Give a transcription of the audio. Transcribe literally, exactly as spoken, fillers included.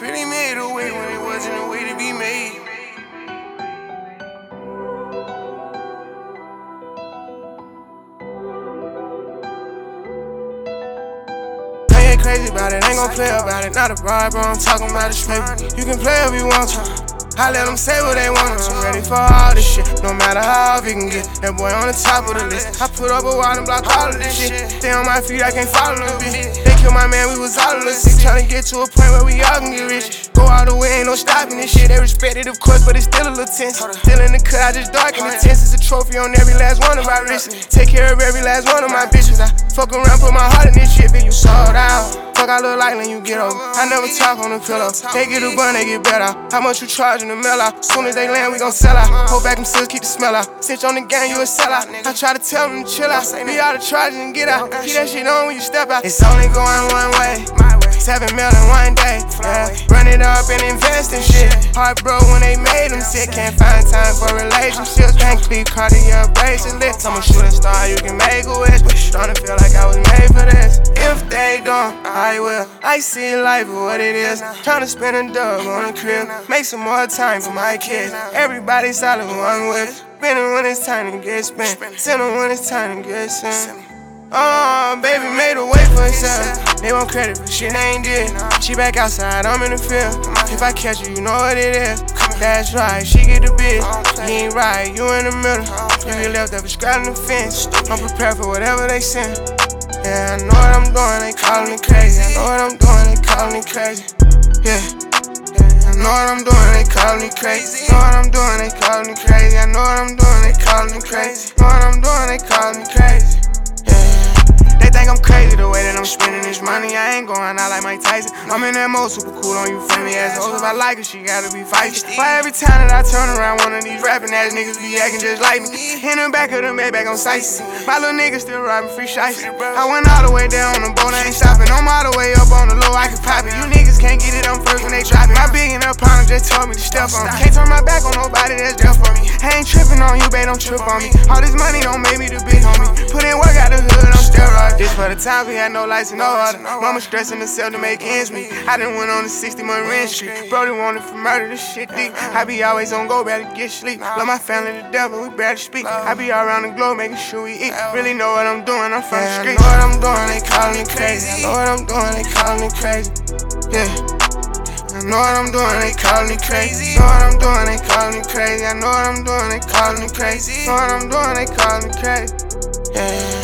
Really made a way when it wasn't a way to be made. I ain't crazy about it, ain't gon' play about it. Not a bribe, bro, I'm talking about this paper. You can play if you want to. I let them say what they want, I'm ready for all this shit. No matter how off it can get, that boy on the top of the list. I put up a wall and block all of this shit. Stay on my feet, I can't follow no bitch. They killed my man, we was all of us sick. Tryna get to a point where we all can get rich. Go all the way, ain't no stopping this shit. They respect it, of course, but it's still a little tense. Still in the cut, I just darken the tense. It's a trophy on every last one of my wrists. Take care of every last one of my bitches. I fuck around, put my heart in this shit, bitch, you sold out. Fuck, I look like when you get over. I never talk on the pillow. They get a bun, they get better. How much you charging the mail out? Soon as they land, we gon' sell out. Hold back them seals, keep the smell out. Cinch on the gang, you a sellout. I try to tell them to chill out. Be out of charge and get out. Keep that shit on when you step out. It's only going one way. Seven mil in one day. Yeah. Run it up and invest in shit. Heart broke when they made them sick. Can't find time for relationships. Can't keep cardio bracelet. I'm a shooting star, you can make a wish. Starting to feel like I was made for this. If they don't, I will. I see life for what it is. Tryna spend a dub on a crib. Make some more time for my kids. Everybody solid one with. Spending when it's time to get spent. Sending when it's time to get sent. Oh, baby made a way for herself. They want credit for shit they ain't did. She back outside, I'm in the field. If I catch you, you know what it is. That's right, she get the bitch. You ain't right, you in the middle. You get left up straddling the fence. I'm prepared for whatever they send. Yeah, I know what I'm doing, they calling me crazy. I know what I'm doing, they calling me crazy. Yeah. I know what I'm doing, they calling me crazy. Know what I'm doing, they calling me crazy. I know what I'm doing, they calling me crazy. Know what I'm doing, they calling me crazy. They think I'm crazy the way that I'm spending this money. I ain't going out like Mike Tyson. I'm in that mode, super cool on you friendly ass hoes. If I like her, she gotta be feisty. Why every time that I turn around, one of these rapping ass niggas be acting just like me? In the back of the Maybach on Sice. My little nigga still robbing free shiesty. I went all the way down on the boat, I ain't stopping. I'm all the way up on the low, I can pop it. You niggas can't get it, I'm first when they drop it. My big and up partner just told me to step on me. Can't turn my back on nobody that's there for me. I ain't tripping on you, babe, don't trip on me. All this money don't make me the big homie. Put in work out the hood, I'm steroids. This for the time we had no lights and no water. Mama stressing herself to make ends meet. I done went on a sixty month rent street. Brody wanted for murder, this shit deep. I be always on go, barely get sleep. Love my family to death, but we barely speak. I be all around the globe making sure we eat. Really know what I'm doing, I'm from the street. I know what I'm doing, they calling me crazy. I know what I'm doing, they calling me crazy. Yeah. I know what I'm doing, they calling me crazy. Know what I'm doing, they calling me crazy. I know what I'm doing, they calling me crazy. Know what I'm doing, they calling me crazy. Yeah.